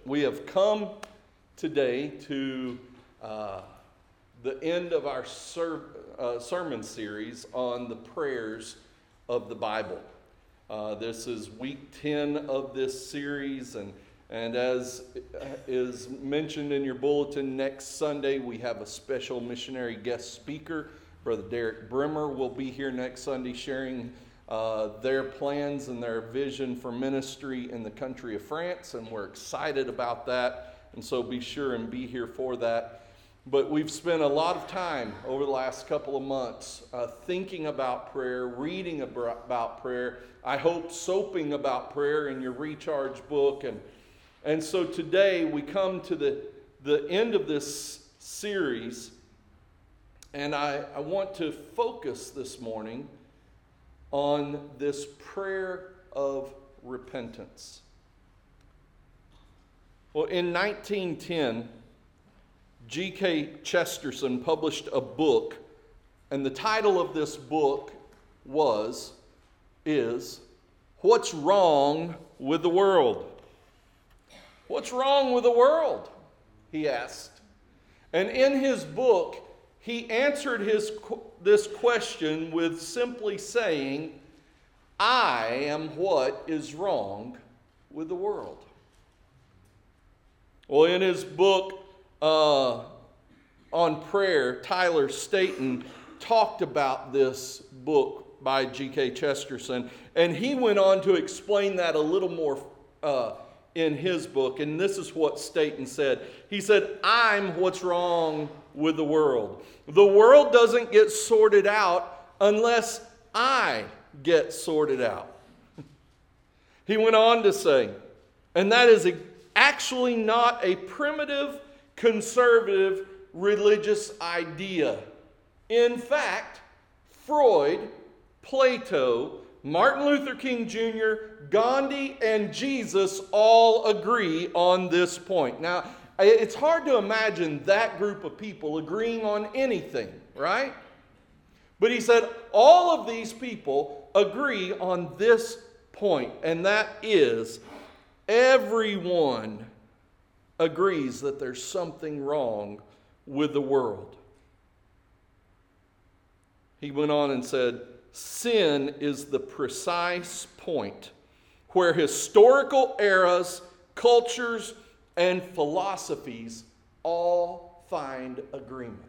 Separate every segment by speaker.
Speaker 1: We have come today to the end of our sermon series on the prayers of the Bible. This is week 10 of this series, and as is mentioned in your bulletin, next Sunday we have a special missionary guest speaker. Brother Derek Brimmer will be here next Sunday sharing their plans and their vision for ministry in the country of France, and we're excited about that, and so be sure and be here for that. But we've spent a lot of time over the last couple of months thinking about prayer, reading about prayer, I hope soaping about prayer in your recharge book, and so today we come to the end of this series, and I want to focus this morning on this prayer of repentance. Well, in 1910, G.K. Chesterton published a book, and the title of this book is What's Wrong with the World? What's wrong with the world? He asked. And in his book, he answered this question with simply saying, I am what is wrong with the world. Well, in his book on prayer, Tyler Staton talked about this book by G.K. Chesterton, and he went on to explain that a little more in his book, and this is what Staton said. He said, I'm what's wrong with the world. The world doesn't get sorted out unless I get sorted out. He went on to say, and that is actually not a primitive, conservative, religious idea. In fact, Freud, Plato, Martin Luther King Jr., Gandhi, and Jesus all agree on this point. Now, it's hard to imagine that group of people agreeing on anything, right? But he said all of these people agree on this point, and that is everyone agrees that there's something wrong with the world. He went on and said, sin is the precise point where historical eras, cultures, and philosophies all find agreement.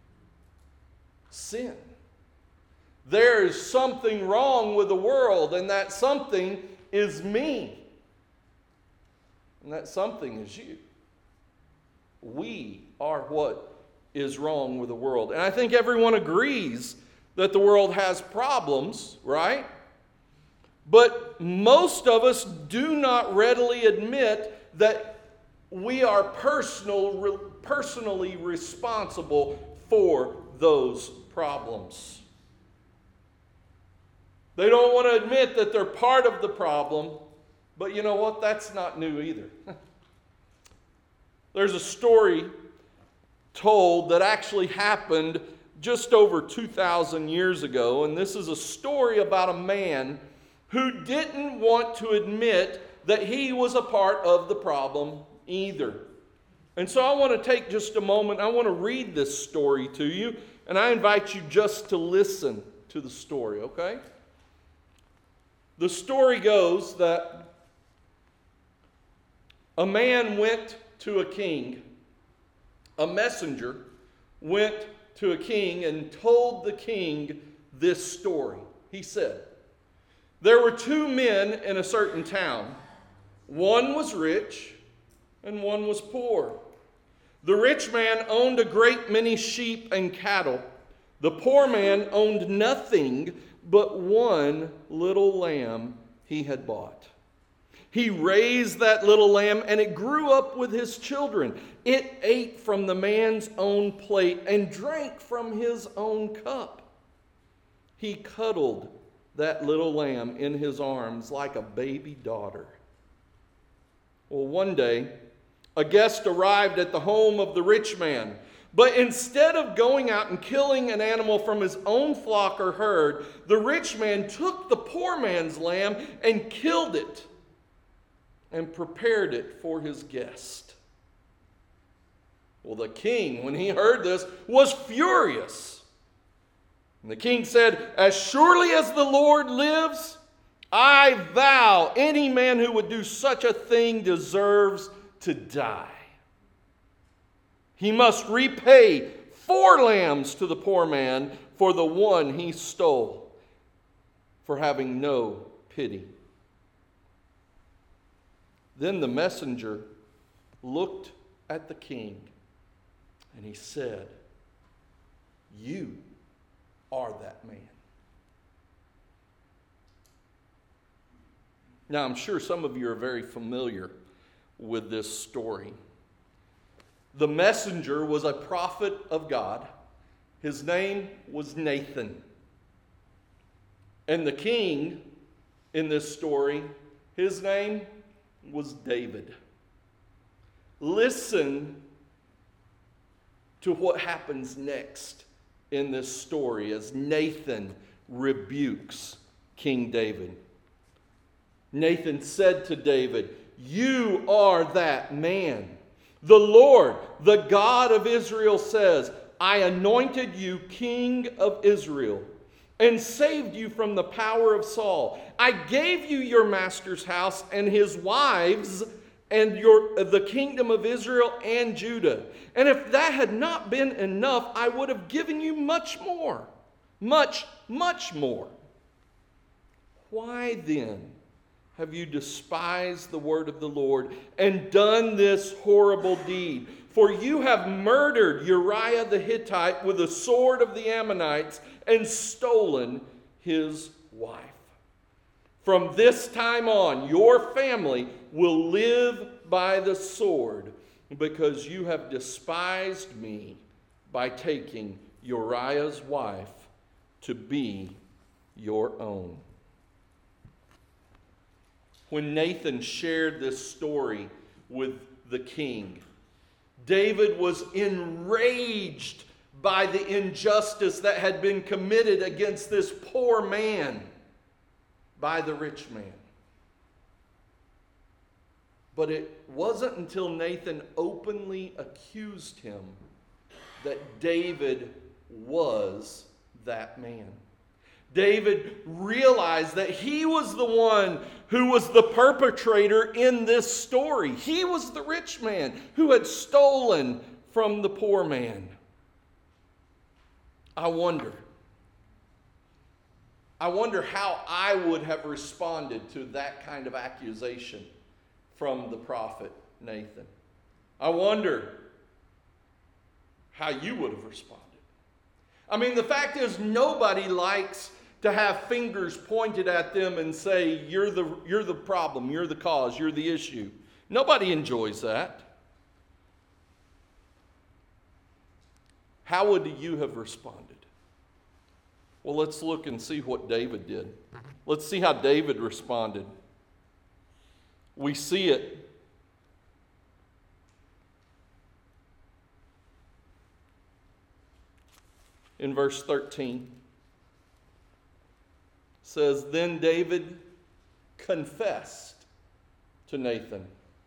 Speaker 1: Sin. There is something wrong with the world, and that something is me. And that something is you. We are what is wrong with the world. And I think everyone agrees that the world has problems, right? But most of us do not readily admit that we are personally responsible for those problems. They don't want to admit that they're part of the problem, but you know what? That's not new either. There's a story told that actually happened just over 2,000 years ago, and this is a story about a man who didn't want to admit that he was a part of the problem either. And so I want to take just a moment, I want to read this story to you, and I invite you just to listen to the story, okay? The story goes that a man went to a king, a messenger went to a king and told the king this story. He said, there were two men in a certain town. One was rich and one was poor. The rich man owned a great many sheep and cattle. The poor man owned nothing but one little lamb he had bought. He raised that little lamb, and it grew up with his children. It ate from the man's own plate and drank from his own cup. He cuddled that little lamb in his arms like a baby daughter. Well, one day, a guest arrived at the home of the rich man. But instead of going out and killing an animal from his own flock or herd, the rich man took the poor man's lamb and killed it. and prepared it for his guest. Well, the king, when he heard this, was furious. And the king said, "As surely as the Lord lives, I vow any man who would do such a thing deserves to die. He must repay 4 lambs to the poor man for the one he stole, for having no pity." Then the messenger looked at the king, and he said, "You are that man." Now, I'm sure some of you are very familiar with this story. The messenger was a prophet of God. His name was Nathan. And the king in this story, his name was David. Listen to what happens next in this story as Nathan rebukes King David. Nathan said to David, "You are that man. The Lord, the God of Israel says, I anointed you king of Israel and saved you from the power of Saul. I gave you your master's house and his wives and the kingdom of Israel and Judah. And if that had not been enough, I would have given you much more. Much, much more. Why then have you despised the word of the Lord and done this horrible deed? For you have murdered Uriah the Hittite with the sword of the Ammonites and stolen his wife. From this time on, your family will live by the sword, because you have despised me by taking Uriah's wife to be your own." When Nathan shared this story with the king, David was enraged by the injustice that had been committed against this poor man by the rich man. But it wasn't until Nathan openly accused him that David was that man. David realized that he was the one who was the perpetrator in this story. He was the rich man who had stolen from the poor man. I wonder how I would have responded to that kind of accusation from the prophet Nathan. I wonder how you would have responded. I mean, the fact is, nobody likes to have fingers pointed at them and say, you're the problem, you're the cause, you're the issue. Nobody enjoys that. How would you have responded? Well, let's look and see what David did. Let's see how David responded. We see it in verse 13. It says, "Then David confessed to Nathan,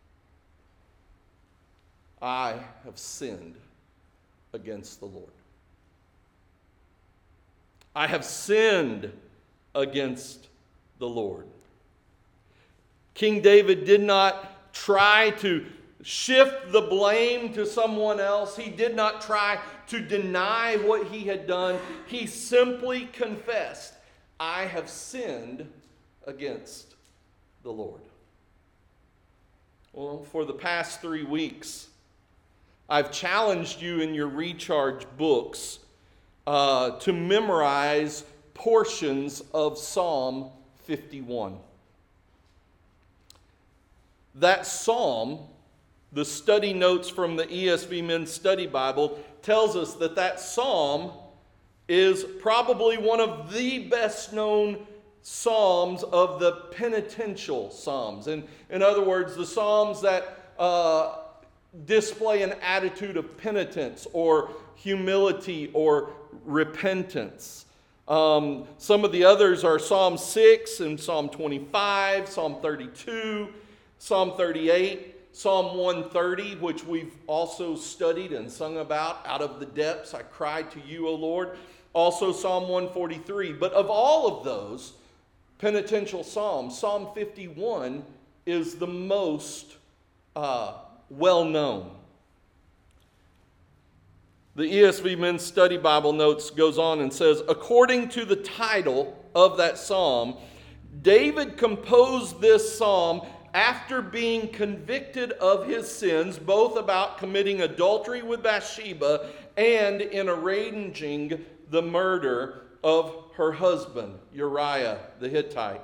Speaker 1: I have sinned against the Lord. I have sinned against the Lord." King David did not try to shift the blame to someone else. He did not try to deny what he had done. He simply confessed, I have sinned against the Lord. Well, for the past 3 weeks, I've challenged you in your recharge books to memorize portions of Psalm 51. That psalm, the study notes from the ESV Men's Study Bible, tells us that psalm is probably one of the best known psalms of the penitential psalms. In other words, the psalms that display an attitude of penitence or humility or repentance. Some of the others are Psalm 6 and Psalm 25, Psalm 32. Psalm 38, Psalm 130, which we've also studied and sung about. Out of the depths I cried to you, O Lord. Also Psalm 143. But of all of those penitential psalms, Psalm 51 is the most well-known. The ESV Men's Study Bible Notes goes on and says, according to the title of that psalm, David composed this psalm after being convicted of his sins, both about committing adultery with Bathsheba and in arranging the murder of her husband, Uriah the Hittite.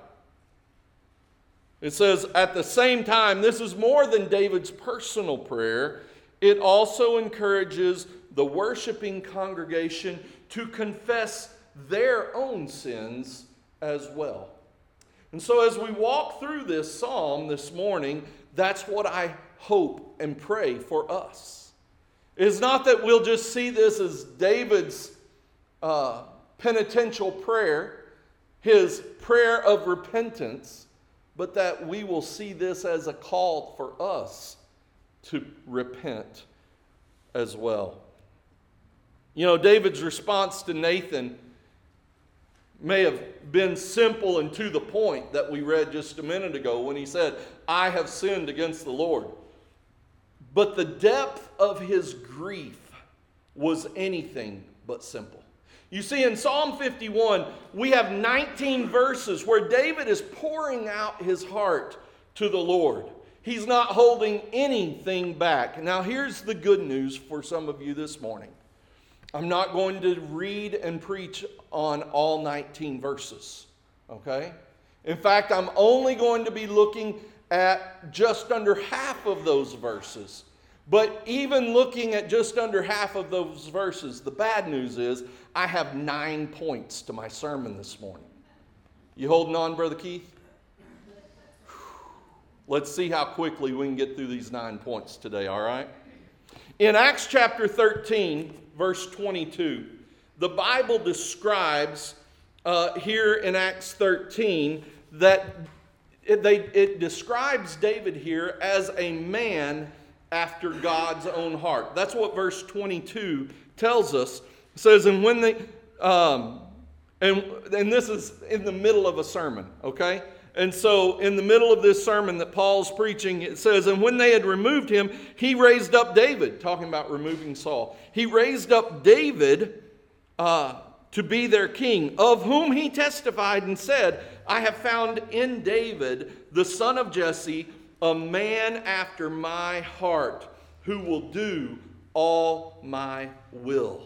Speaker 1: It says, at the same time, this is more than David's personal prayer. It also encourages the worshiping congregation to confess their own sins as well. And so as we walk through this psalm this morning, that's what I hope and pray for us. It's not that we'll just see this as David's penitential prayer, his prayer of repentance, but that we will see this as a call for us to repent as well. You know, David's response to Nathan may have been simple and to the point that we read just a minute ago when he said, I have sinned against the Lord. But the depth of his grief was anything but simple. You see, in Psalm 51, we have 19 verses where David is pouring out his heart to the Lord. He's not holding anything back. Now, here's the good news for some of you this morning. I'm not going to read and preach on all 19 verses, okay? In fact, I'm only going to be looking at just under half of those verses. But even looking at just under half of those verses, the bad news is I have 9 points to my sermon this morning. You holding on, Brother Keith? Let's see how quickly we can get through these 9 points today, all right? In Acts chapter 13, verse 22, the Bible describes here in Acts 13 that it describes David here as a man after God's own heart. That's what verse 22 tells us. It says, and when they, and this is in the middle of a sermon, okay? And so in the middle of this sermon that Paul's preaching, it says, and when they had removed him, he raised up David, talking about removing Saul. He raised up David to be their king, of whom he testified and said, I have found in David, the son of Jesse, a man after my heart, who will do all my will.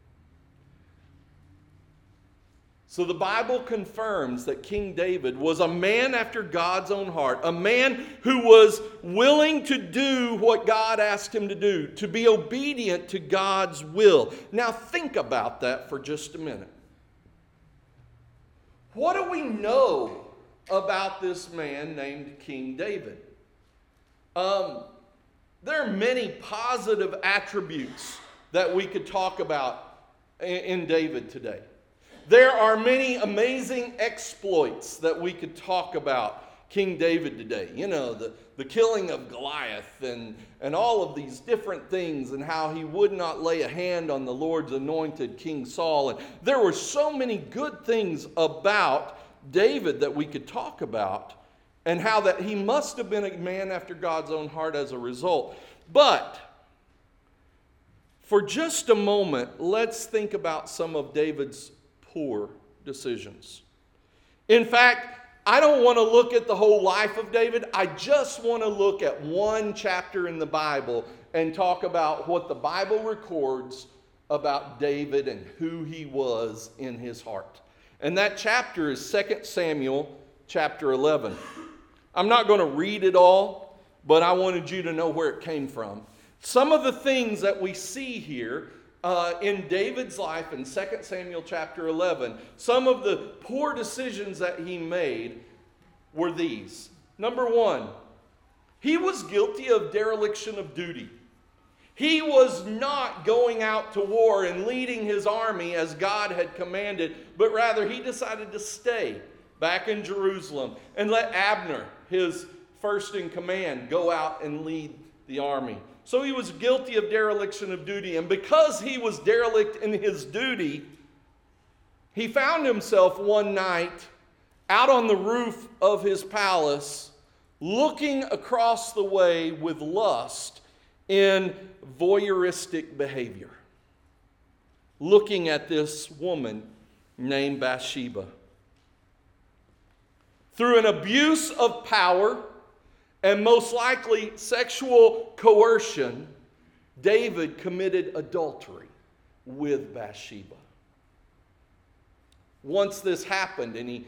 Speaker 1: So the Bible confirms that King David was a man after God's own heart, a man who was willing to do what God asked him to do, to be obedient to God's will. Now think about that for just a minute. What do we know about this man named King David? There are many positive attributes that we could talk about in David today. There are many amazing exploits that we could talk about King David today. You know, the killing of Goliath and all of these different things, and how he would not lay a hand on the Lord's anointed King Saul. And there were so many good things about David that we could talk about, and how that he must have been a man after God's own heart as a result. But for just a moment, let's think about some of David's poor decisions. In fact, I don't want to look at the whole life of David. I just want to look at one chapter in the Bible and talk about what the Bible records about David and who he was in his heart. And that chapter is 2 Samuel chapter 11. I'm not going to read it all, but I wanted you to know where it came from. Some of the things that we see here in David's life in 2 Samuel chapter 11, some of the poor decisions that he made were these. Number one, he was guilty of dereliction of duty. He was not going out to war and leading his army as God had commanded, but rather he decided to stay back in Jerusalem and let Abner, his first in command, go out and lead the army. So he was guilty of dereliction of duty. And because he was derelict in his duty, he found himself one night out on the roof of his palace, looking across the way with lust in voyeuristic behavior, looking at this woman named Bathsheba. Through an abuse of power and most likely sexual coercion, David committed adultery with Bathsheba. Once this happened, and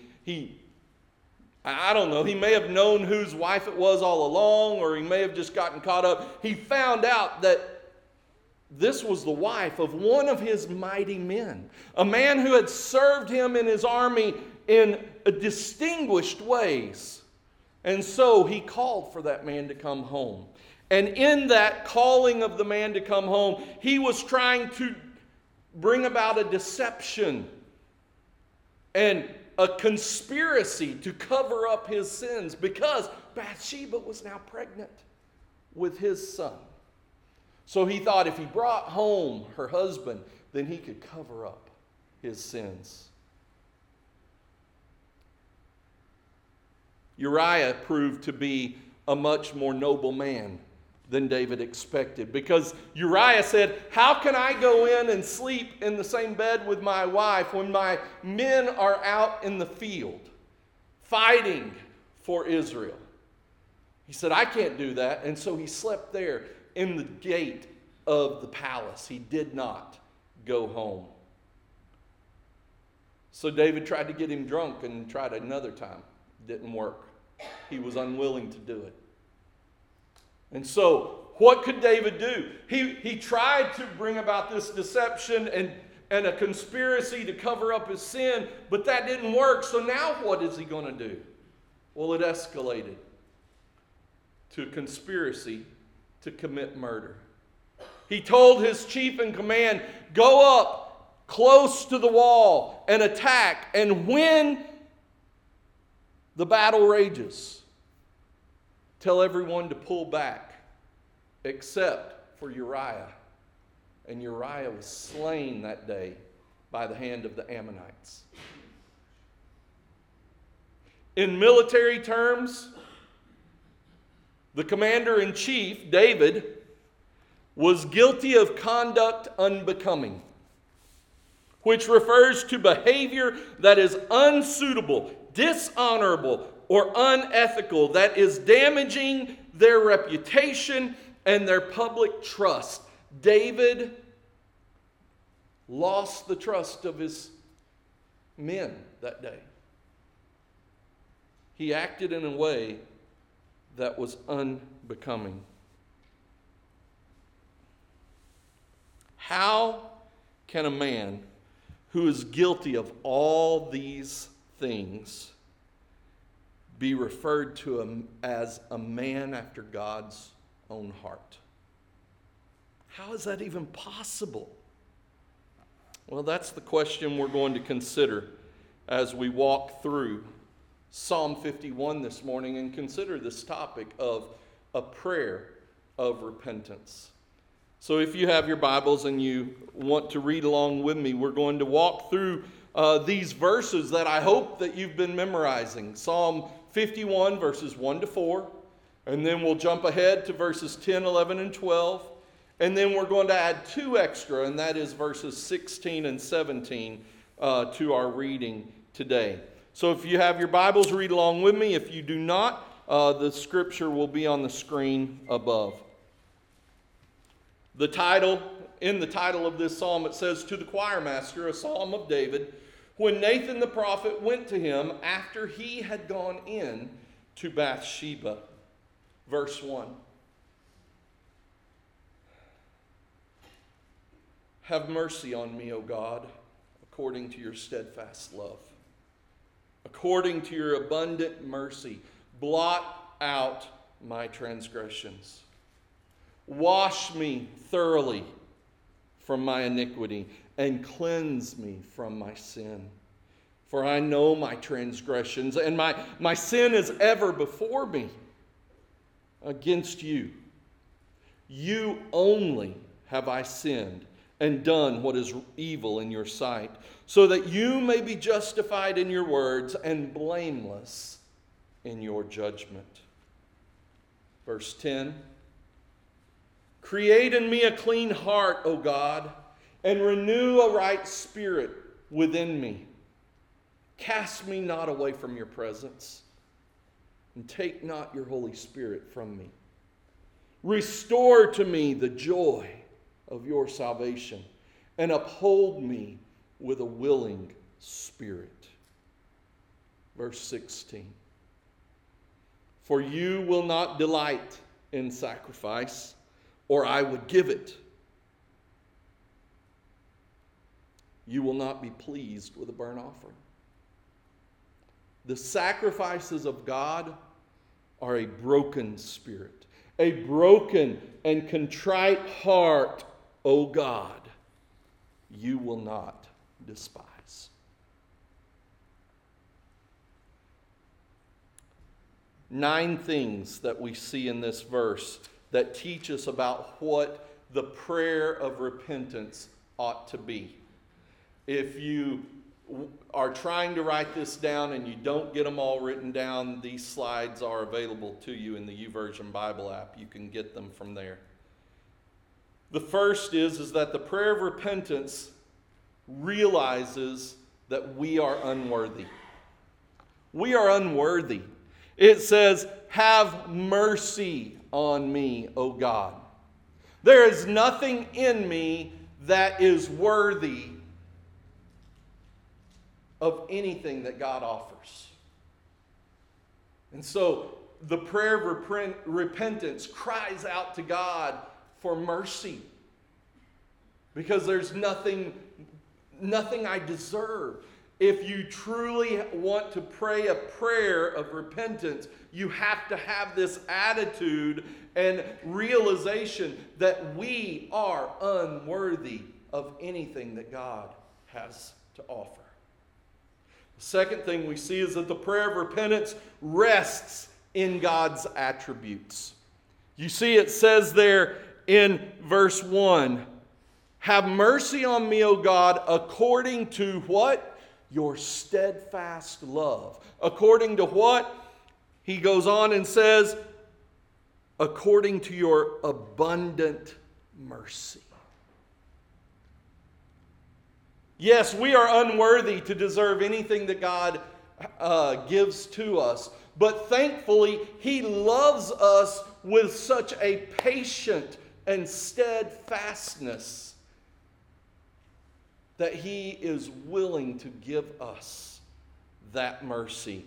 Speaker 1: I don't know, he may have known whose wife it was all along, or he may have just gotten caught up. He found out that this was the wife of one of his mighty men, a man who had served him in his army in distinguished ways. And so he called for that man to come home. And in that calling of the man to come home, he was trying to bring about a deception and a conspiracy to cover up his sins, because Bathsheba was now pregnant with his son. So he thought if he brought home her husband, then he could cover up his sins. Uriah proved to be a much more noble man than David expected, because Uriah said, "How can I go in and sleep in the same bed with my wife when my men are out in the field fighting for Israel?" He said, "I can't do that." And so he slept there in the gate of the palace. He did not go home. So David tried to get him drunk and tried another time. Didn't work. He was unwilling to do it. And so, what could David do? He tried to bring about this deception and a conspiracy to cover up his sin, but that didn't work. So now what is he going to do? Well, it escalated to a conspiracy to commit murder. He told his chief in command, "Go up close to the wall and attack, and when the battle rages, tell everyone to pull back, except for Uriah." And Uriah was slain that day by the hand of the Ammonites. In military terms, the commander-in-chief, David, was guilty of conduct unbecoming, which refers to behavior that is unsuitable, dishonorable, or unethical, that is damaging their reputation and their public trust. David lost the trust of his men that day. He acted in a way that was unbecoming. How can a man who is guilty of all these things be referred to as a man after God's own heart? How is that even possible? Well, that's the question we're going to consider as we walk through Psalm 51 this morning and consider this topic of a prayer of repentance. So if you have your Bibles and you want to read along with me, we're going to walk through these verses that I hope that you've been memorizing. Psalm 51, verses 1 to 4. And then we'll jump ahead to verses 10, 11, and 12. And then we're going to add 2 extra, and that is verses 16 and 17 to our reading today. So if you have your Bibles, read along with me. If you do not, the scripture will be on the screen above. In the title of this psalm, it says, "To the choir master, a psalm of David, when Nathan the prophet went to him after he had gone in to Bathsheba." Verse 1. "Have mercy on me, O God, according to your steadfast love. According to your abundant mercy, blot out my transgressions. Wash me thoroughly from my iniquity and cleanse me from my sin. For I know my transgressions, and my sin is ever before me. against you. You only have I sinned and done what is evil in your sight, so that you may be justified in your words and blameless in your judgment. Verse 10, create in me a clean heart, O God, and renew a right spirit within me. Cast me not away from your presence, and take not your Holy Spirit from me. Restore to me the joy of your salvation, and uphold me with a willing spirit. Verse 16. For you will not delight in sacrifice, or I would give it. You will not be pleased with a burnt offering. The sacrifices of God are a broken spirit, a broken and contrite heart, O God, you will not despise. 9 things that we see in this verse that teach us about what the prayer of repentance ought to be. If you are trying to write this down and you don't get them all written down, these slides are available to you in the YouVersion Bible app. You can get them from there. The first is that the prayer of repentance realizes that we are unworthy. We are unworthy. It says, have mercy on me, O God. There is nothing in me that is worthy of anything that God offers. And so the prayer of repentance cries out to God for mercy, because there's nothing I deserve. If you truly want to pray a prayer of repentance, you have to have this attitude and realization that we are unworthy of anything that God has to offer. The second thing we see is that the prayer of repentance rests in God's attributes. You see, it says there in verse 1, have mercy on me, O God, according to what? Your steadfast love. According to what? He goes on and says, according to your abundant mercy. Yes, we are unworthy to deserve anything that God gives to us. But thankfully, He loves us with such a patient and steadfastness that He is willing to give us that mercy.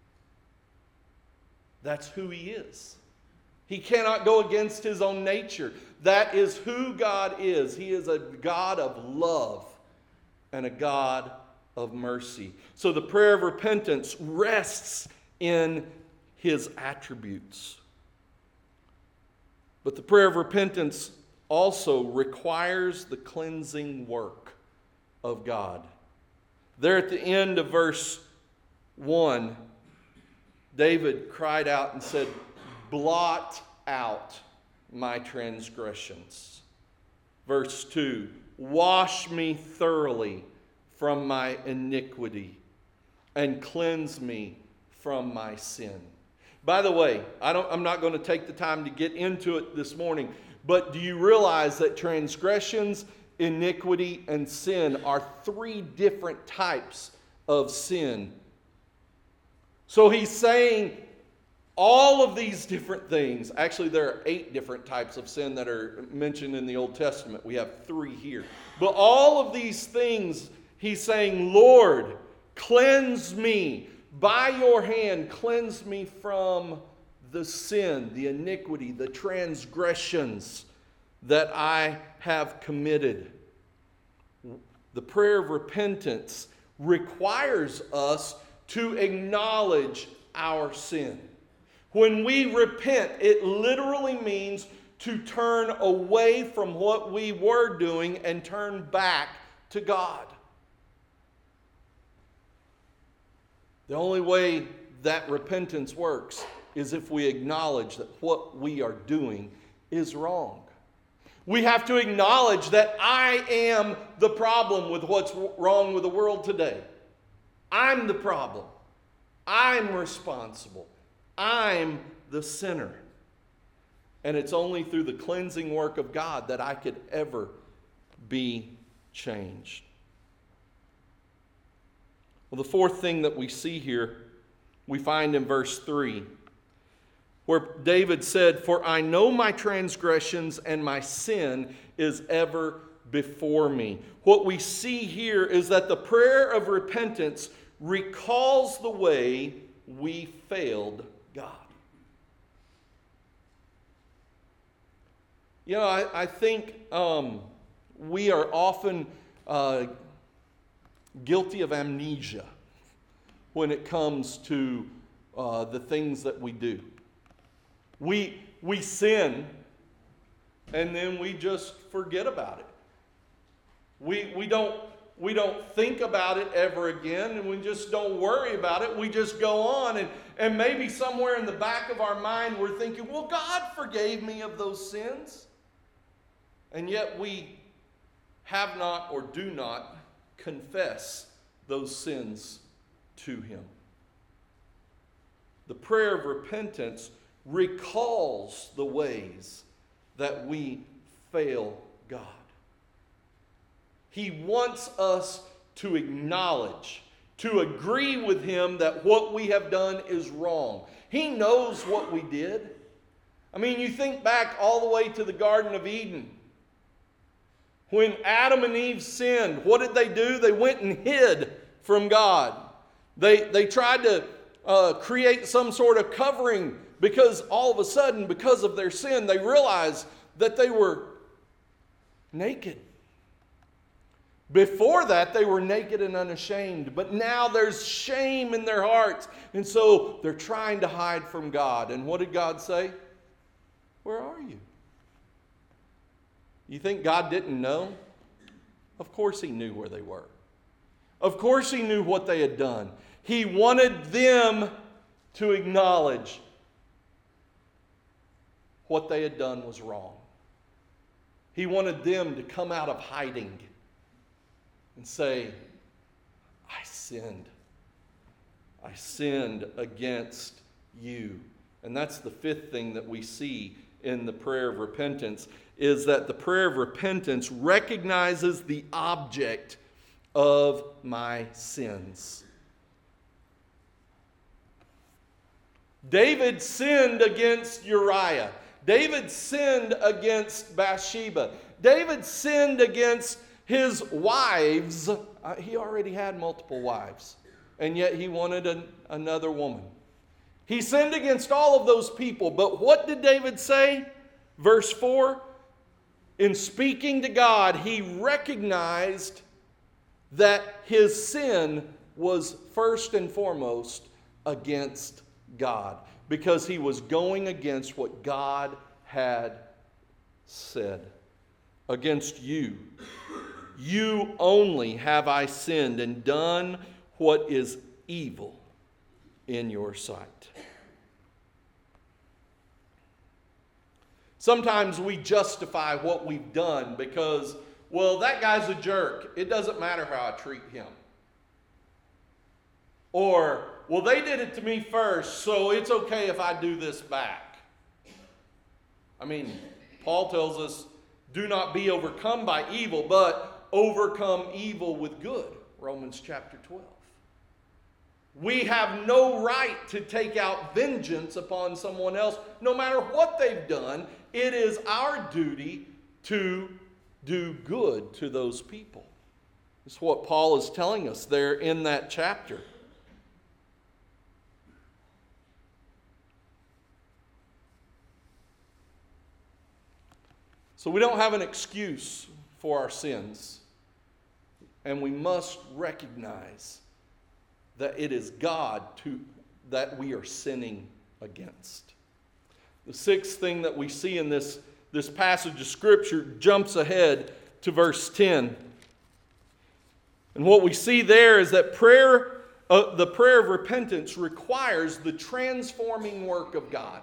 Speaker 1: That's who He is. He cannot go against His own nature. That is who God is. He is a God of love and a God of mercy. So the prayer of repentance rests in His attributes. But the prayer of repentance also requires the cleansing work of God. There at the end of verse 1, David cried out and said, blot out my transgressions. Verse 2, wash me thoroughly from my iniquity and cleanse me from my sin. By the way, I'm not going to take the time to get into it this morning, but do you realize that transgressions, iniquity, and sin are 3 different types of sin? So he's saying all of these different things. Actually, there are 8 different types of sin that are mentioned in the Old Testament. We have 3 here. But all of these things, he's saying, Lord, cleanse me. By your hand, cleanse me from the sin, the iniquity, the transgressions that I have committed. The prayer of repentance requires us to acknowledge our sin. When we repent, it literally means to turn away from what we were doing and turn back to God. The only way that repentance works is if we acknowledge that what we are doing is wrong. We have to acknowledge that I am the problem with what's wrong with the world today. I'm the problem. I'm responsible. I'm the sinner. And it's only through the cleansing work of God that I could ever be changed. Well, the fourth thing that we see here, we find in verse 3, where David said, "For I know my transgressions and my sin is ever before me." What we see here is that the prayer of repentance recalls the way we failed God. You know, I think we are often guilty of amnesia when it comes to the things that we do. We sin, and then we just forget about it. We don't think about it ever again, and we just don't worry about it. We just go on, and maybe somewhere in the back of our mind we're thinking, well, God forgave me of those sins. And yet we have not or do not confess those sins to Him. The prayer of repentance recalls the ways that we fail God. He wants us to acknowledge, to agree with Him that what we have done is wrong. He knows what we did. I mean, you think back all the way to the Garden of Eden. When Adam and Eve sinned, what did they do? They went and hid from God. They tried to create some sort of covering because all of a sudden, because of their sin, they realized that they were naked. Before that, they were naked and unashamed, but now there's shame in their hearts, and so they're trying to hide from God. And what did God say? Where are you? You think God didn't know? Of course He knew where they were. Of course He knew what they had done. He wanted them to acknowledge what they had done was wrong. He wanted them to come out of hiding and say, I sinned. I sinned against you. And that's the fifth thing that we see in the prayer of repentance, is that the prayer of repentance recognizes the object of my sins. David sinned against Uriah. David sinned against Bathsheba. David sinned against his wives. He already had multiple wives, and yet he wanted another woman. He sinned against all of those people, but what did David say? Verse 4, in speaking to God, he recognized that his sin was first and foremost against God, because he was going against what God had said. Against you. You only have I sinned and done what is evil in your sight. Sometimes we justify what we've done because, well, that guy's a jerk. It doesn't matter how I treat him. Or, well, they did it to me first, so it's okay if I do this back. I mean, Paul tells us, do not be overcome by evil, but overcome evil with good. Romans chapter 12. We have no right to take out vengeance upon someone else, no matter what they've done. It is our duty to do good to those people. That's what Paul is telling us there in that chapter. So we don't have an excuse for our sins. And we must recognize that it is God that we are sinning against. The sixth thing that we see in this passage of Scripture jumps ahead to verse 10. And what we see there is that prayer The prayer of repentance requires the transforming work of God.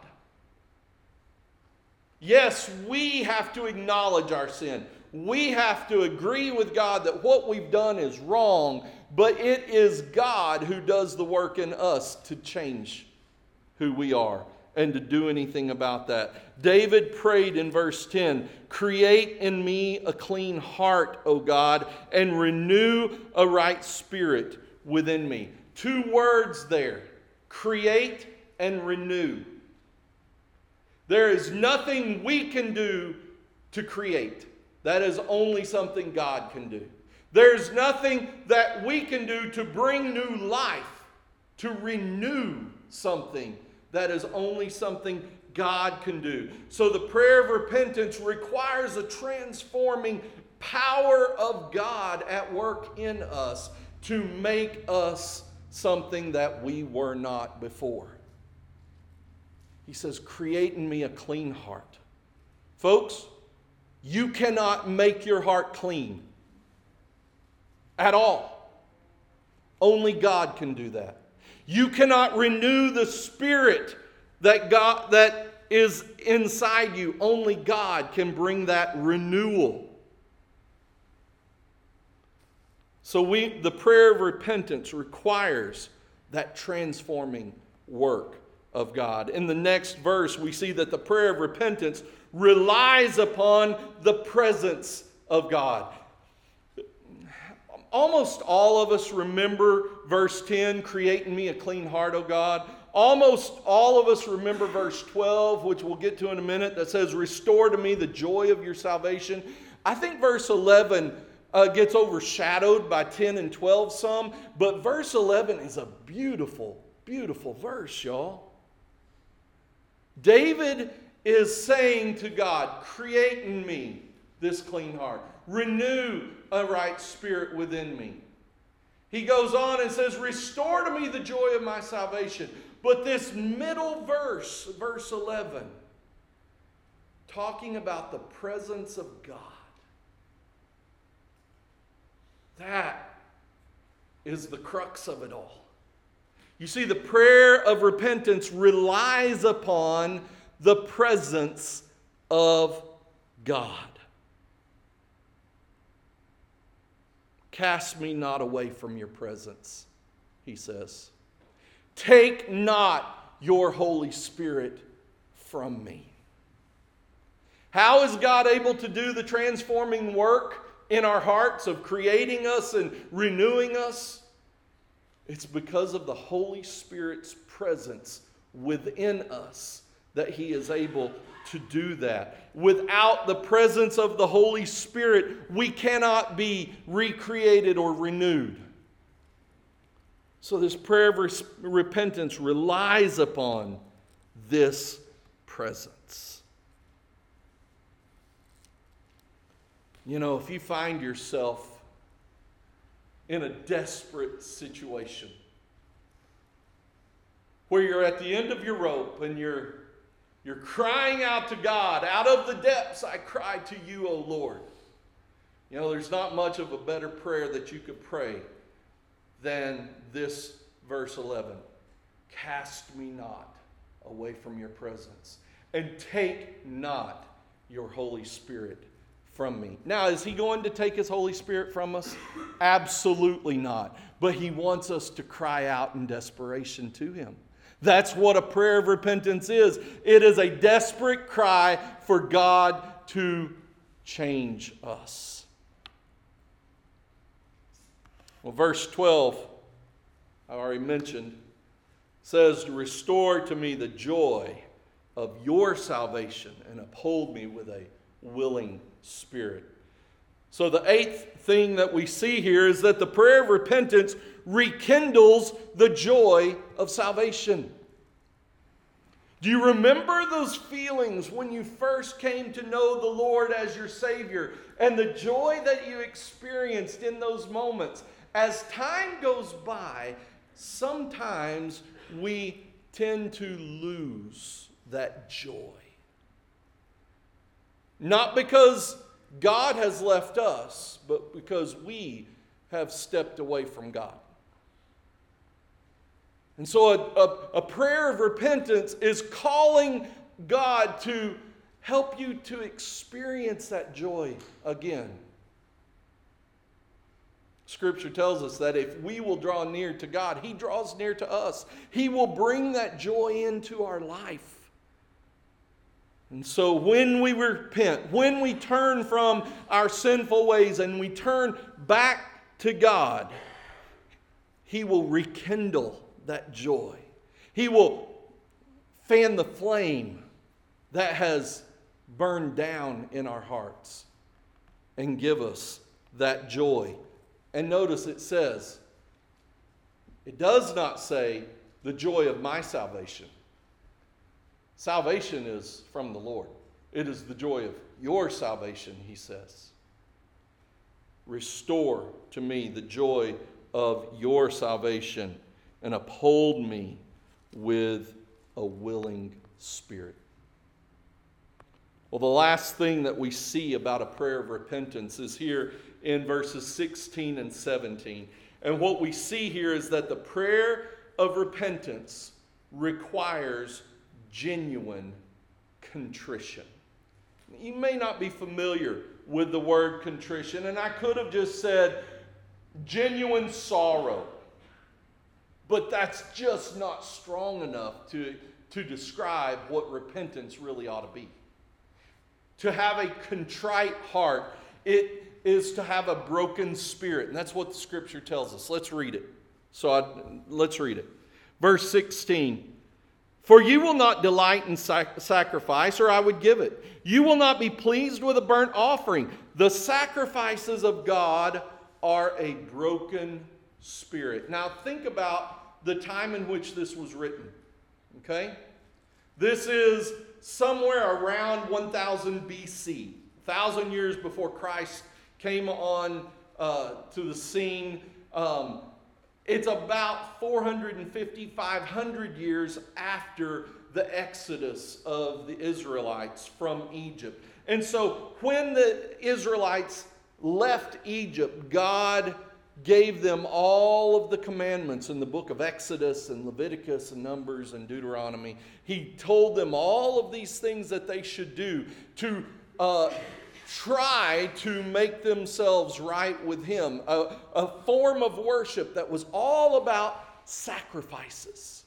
Speaker 1: Yes, we have to acknowledge our sin. We have to agree with God that what we've done is wrong, but it is God who does the work in us to change who we are and to do anything about that. David prayed in verse 10, "Create in me a clean heart, O God, and renew a right spirit within me." 2 words there, create and renew. There is nothing we can do to create. That is only something God can do. There's nothing that we can do to bring new life, to renew something. That is only something God can do. So the prayer of repentance requires a transforming power of God at work in us to make us something that we were not before. He says, "Create in me a clean heart." Folks, you cannot make your heart clean at all. Only God can do that. You cannot renew the spirit that is inside you. Only God can bring that renewal. So the prayer of repentance requires that transforming work of God. In the next verse, we see that the prayer of repentance relies upon the presence of God. Almost all of us remember verse 10, "Create in me a clean heart, O God." Almost all of us remember verse 12, which we'll get to in a minute, that says, "Restore to me the joy of your salvation." I think verse 11 gets overshadowed by 10 and 12 some, but verse 11 is a beautiful, beautiful verse, y'all. David is saying to God, "Create in me this clean heart. Renew a right spirit within me." He goes on and says, "Restore to me the joy of my salvation." But this middle verse, verse 11, talking about the presence of God, that is the crux of it all. You see, the prayer of repentance relies upon the presence of God. "Cast me not away from your presence," he says. "Take not your Holy Spirit from me." How is God able to do the transforming work in our hearts of creating us and renewing us? It's because of the Holy Spirit's presence within us that He is able to do that. Without the presence of the Holy Spirit, we cannot be recreated or renewed. So this prayer of repentance relies upon this presence. You know, if you find yourself in a desperate situation where you're at the end of your rope and you're crying out to God, "Out of the depths I cry to you, O Lord." You know, there's not much of a better prayer that you could pray than this verse 11. "Cast me not away from your presence, and take not your Holy Spirit from me." Now, is He going to take His Holy Spirit from us? Absolutely not. But He wants us to cry out in desperation to Him. That's what a prayer of repentance is. It is a desperate cry for God to change us. Well, verse 12, I already mentioned, says, "Restore to me the joy of your salvation and uphold me with a willing spirit." So the 8th thing that we see here is that the prayer of repentance rekindles the joy of salvation. Do you remember those feelings when you first came to know the Lord as your Savior and the joy that you experienced in those moments? As time goes by, sometimes we tend to lose that joy. Not because God has left us, but because we have stepped away from God. And so a prayer of repentance is calling God to help you to experience that joy again. Scripture tells us that if we will draw near to God, He draws near to us. He will bring that joy into our life. And so when we repent, when we turn from our sinful ways and we turn back to God, He will rekindle that joy. He will fan the flame that has burned down in our hearts and give us that joy. And notice it says, it does not say the joy of my salvation. Salvation is from the Lord. It is the joy of your salvation, He says. Restore to me the joy of your salvation and uphold me with a willing spirit. Well, the last thing that we see about a prayer of repentance is here in verses 16 and 17. And what we see here is that the prayer of repentance requires genuine contrition. You may not be familiar with the word contrition, and I could have just said genuine sorrow. But that's just not strong enough to describe what repentance really ought to be. To have a contrite heart, it is to have a broken spirit. And that's what the Scripture tells us. Let's read it. Let's read it. Verse 16. For you will not delight in sacrifice, or I would give it. You will not be pleased with a burnt offering. The sacrifices of God are a broken spirit. Now think about the time in which this was written. Okay? This is somewhere around 1000 BC, 1,000 years before Christ came on to the scene. It's about 450, 500 years after the exodus of the Israelites from Egypt. And so when the Israelites left Egypt, God gave them all of the commandments in the book of Exodus and Leviticus and Numbers and Deuteronomy. He told them all of these things that they should do to try to make themselves right with Him. A form of worship that was all about sacrifices.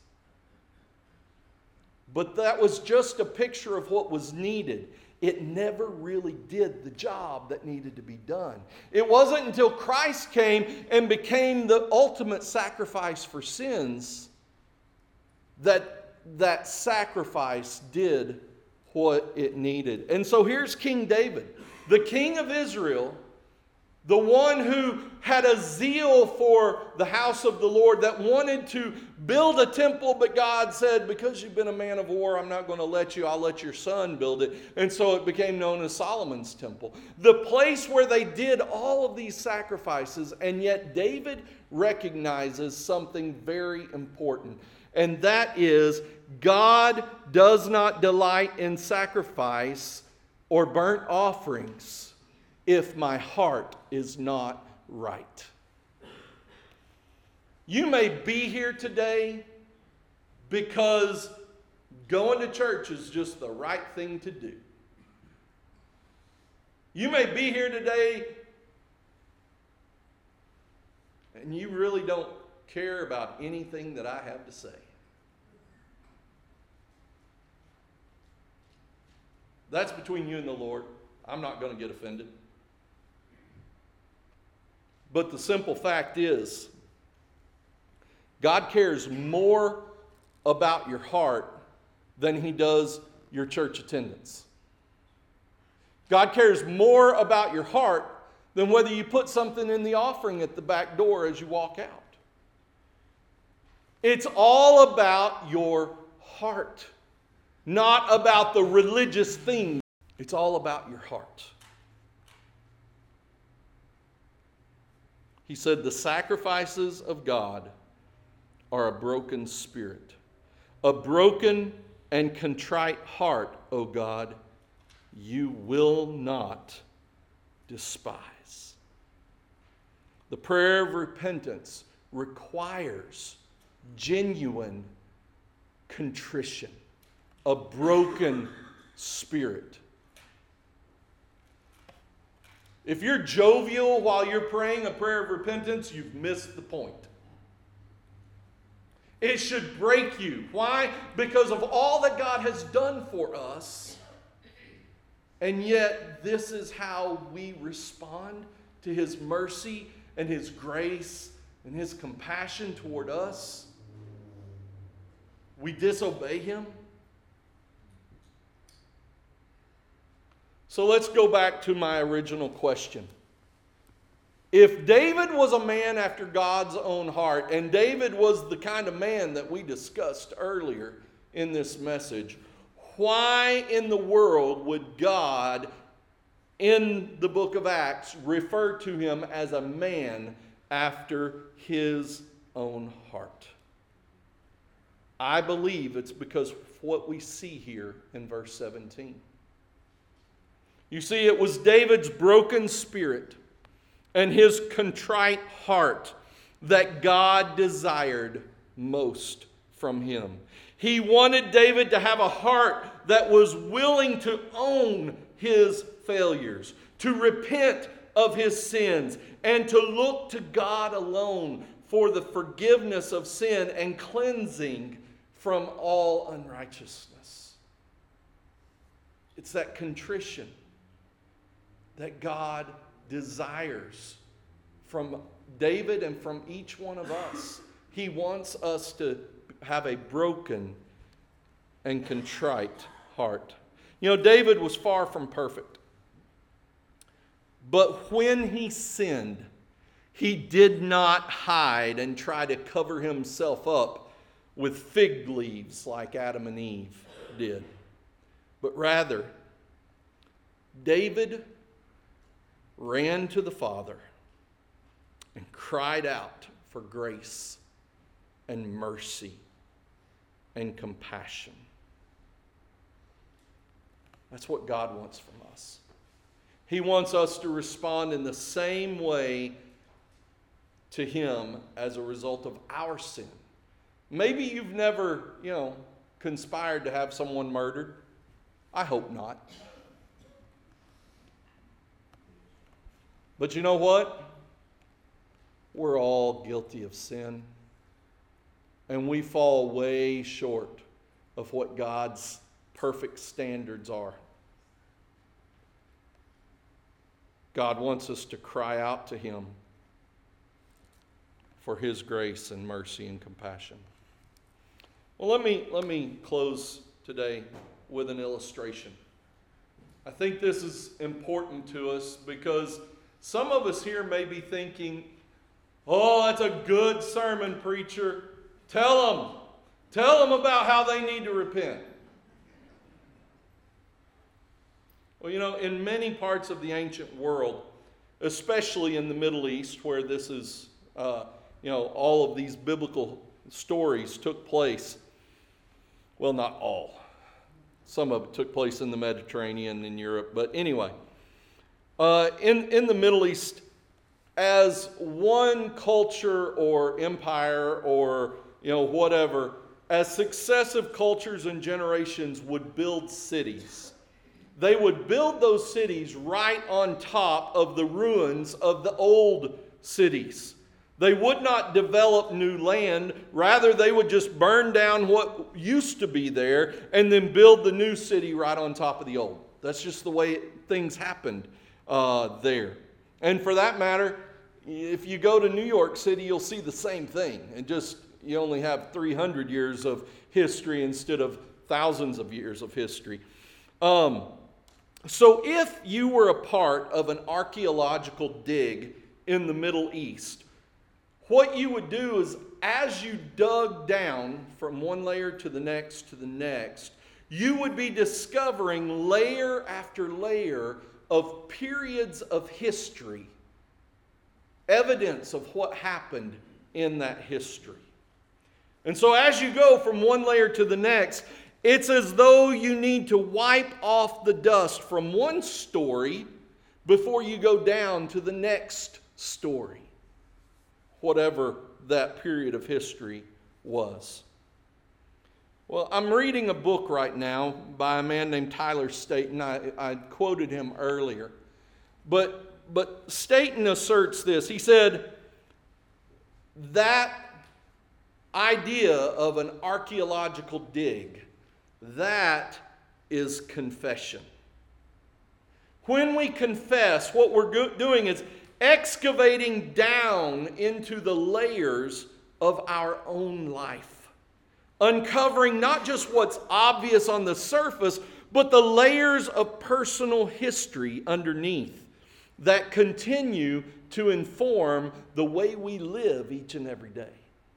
Speaker 1: But that was just a picture of what was needed. It never really did the job that needed to be done. It wasn't until Christ came and became the ultimate sacrifice for sins that sacrifice did what it needed. And so here's King David, the king of Israel, the one who had a zeal for the house of the Lord, that wanted to build a temple, but God said, because you've been a man of war, I'm not going to let you. I'll let your son build it. And so it became known as Solomon's temple. The place where they did all of these sacrifices, and yet David recognizes something very important. And that is, God does not delight in sacrifice or burnt offerings if my heart is not right. You may be here today because going to church is just the right thing to do. You may be here today and you really don't care about anything that I have to say. That's between you and the Lord. I'm not going to get offended. But the simple fact is, God cares more about your heart than He does your church attendance. God cares more about your heart than whether you put something in the offering at the back door as you walk out. It's all about your heart, not about the religious thing. It's all about your heart. He said, the sacrifices of God are a broken spirit. A broken and contrite heart, O God, you will not despise. The prayer of repentance requires genuine contrition, a broken spirit. If you're jovial while you're praying a prayer of repentance, you've missed the point. It should break you. Why? Because of all that God has done for us. And yet, this is how we respond to His mercy and His grace and His compassion toward us. We disobey Him. So let's go back to my original question. If David was a man after God's own heart, and David was the kind of man that we discussed earlier in this message, why in the world would God, in the book of Acts, refer to him as a man after His own heart? I believe it's because of what we see here in verse 17. You see, it was David's broken spirit and his contrite heart that God desired most from him. He wanted David to have a heart that was willing to own his failures, to repent of his sins, and to look to God alone for the forgiveness of sin and cleansing from all unrighteousness. It's that contrition that God desires from David and from each one of us. He wants us to have a broken and contrite heart. You know, David was far from perfect. But when he sinned, he did not hide and try to cover himself up with fig leaves like Adam and Eve did. But rather, David ran to the Father and cried out for grace and mercy and compassion. That's what God wants from us. He wants us to respond in the same way to Him as a result of our sin. Maybe you've never, conspired to have someone murdered. I hope not. But you know what? We're all guilty of sin. And we fall way short of what God's perfect standards are. God wants us to cry out to Him for His grace and mercy and compassion. Well, let me close today with an illustration. I think this is important to us because some of us here may be thinking, oh, that's a good sermon, preacher. Tell them about how they need to repent. Well, in many parts of the ancient world, especially in the Middle East, where this is, all of these biblical stories took place. Well, not all. Some of it took place in the Mediterranean and Europe. But anyway, in the Middle East, as one culture or empire or, whatever, as successive cultures and generations would build cities, they would build those cities right on top of the ruins of the old cities. They would not develop new land. Rather, they would just burn down what used to be there and then build the new city right on top of the old. That's just the way things happened there. And for that matter, if you go to New York City, you'll see the same thing. And just, you only have 300 years of history instead of thousands of years of history. So if you were a part of an archaeological dig in the Middle East, what you would do is, as you dug down from one layer to the next, you would be discovering layer after layer of periods of history, evidence of what happened in that history. And so as you go from one layer to the next, it's as though you need to wipe off the dust from one story before you go down to the next story, whatever that period of history was. Well, I'm reading a book right now by a man named Tyler Staton. I quoted him earlier. But Staton asserts this. He said, that idea of an archaeological dig, that is confession. When we confess, what we're doing is excavating down into the layers of our own life, uncovering not just what's obvious on the surface, but the layers of personal history underneath that continue to inform the way we live each and every day.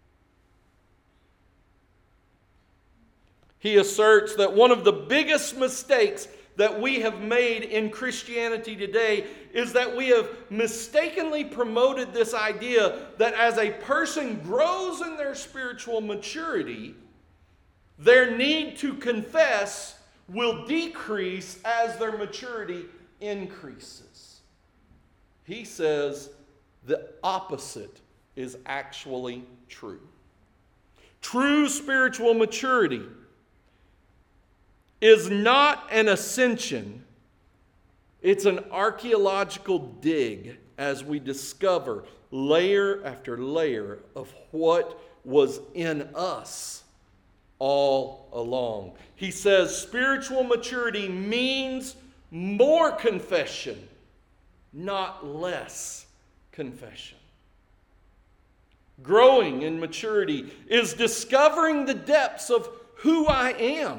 Speaker 1: He asserts that one of the biggest mistakes that we have made in Christianity today is that we have mistakenly promoted this idea that as a person grows in their spiritual maturity, their need to confess will decrease as their maturity increases. He says the opposite is actually true. True spiritual maturity is not an ascension, it's an archaeological dig as we discover layer after layer of what was in us all along. He says spiritual maturity means more confession, not less confession. Growing in maturity is discovering the depths of who I am.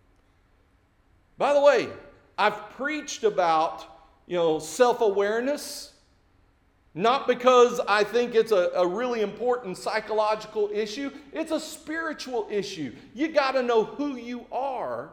Speaker 1: By the way, I've preached about, self-awareness, not because I think it's a really important psychological issue. It's a spiritual issue. You got to know who you are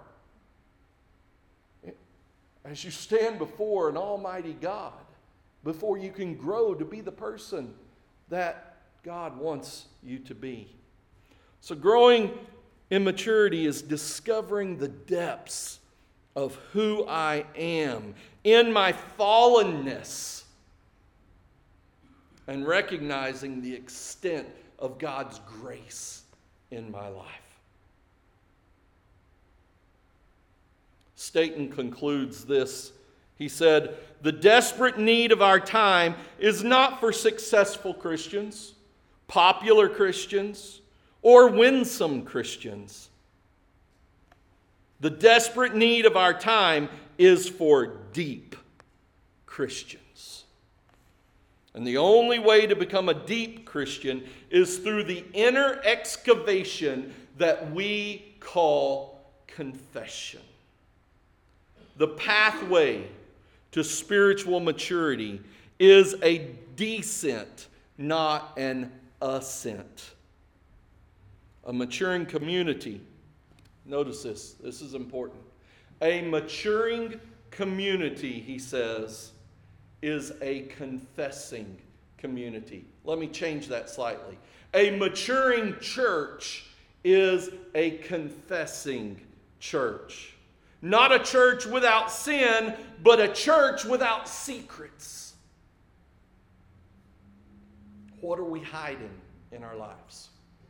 Speaker 1: as you stand before an almighty God, before you can grow to be the person that God wants you to be. So growing in maturity is discovering the depths of who I am in my fallenness and recognizing the extent of God's grace in my life. Staton concludes this. He said, the desperate need of our time is not for successful Christians, popular Christians, or winsome Christians. The desperate need of our time is for deep Christians. And the only way to become a deep Christian is through the inner excavation that we call confession. The pathway to spiritual maturity is a descent, not an ascent. A maturing community, notice this is important. A maturing community, he says, is a confessing community. Let me change that slightly. A maturing church is a confessing church. Not a church without sin, but a church without secrets. What are we hiding in our lives?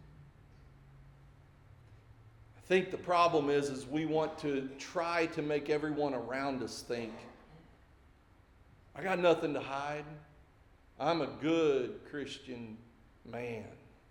Speaker 1: I think the problem is we want to try to make everyone around us think, I got nothing to hide. I'm a good Christian man.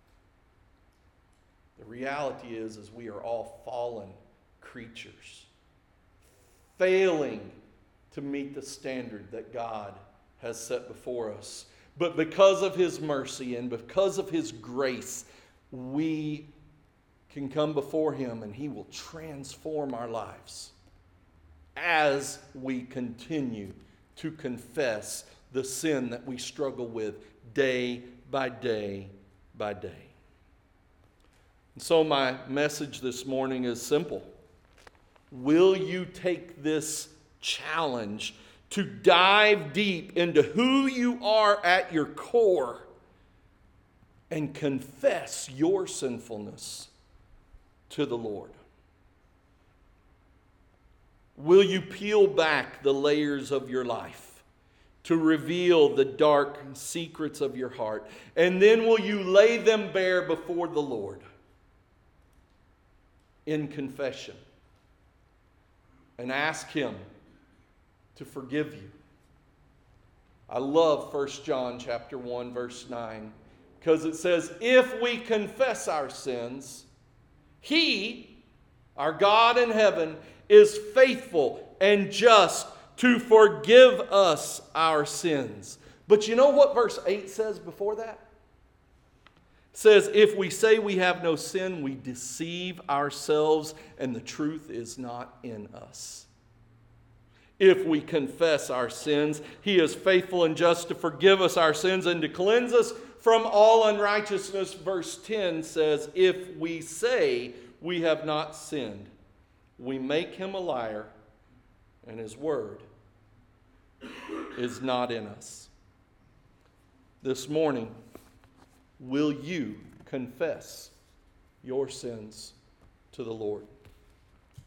Speaker 1: The reality is we are all fallen creatures, failing to meet the standard that God has set before us. But because of His mercy and because of His grace, we can come before Him and He will transform our lives as we continue to confess the sin that we struggle with day by day by day. And so my message this morning is simple. Will you take this challenge to dive deep into who you are at your core and confess your sinfulness to the Lord? Will you peel back the layers of your life to reveal the dark secrets of your heart? And then will you lay them bare before the Lord? in confession and ask Him to forgive you. I love 1 John chapter 1, verse 9, because it says, if we confess our sins, He, our God in heaven, is faithful and just to forgive us our sins. But you know what verse 8 says before that? It says, if we say we have no sin, we deceive ourselves and the truth is not in us. If we confess our sins, He is faithful and just to forgive us our sins and to cleanse us from all unrighteousness. Verse 10 says, if we say we have not sinned, we make Him a liar and His word is not in us. This morning, will you confess your sins to the Lord?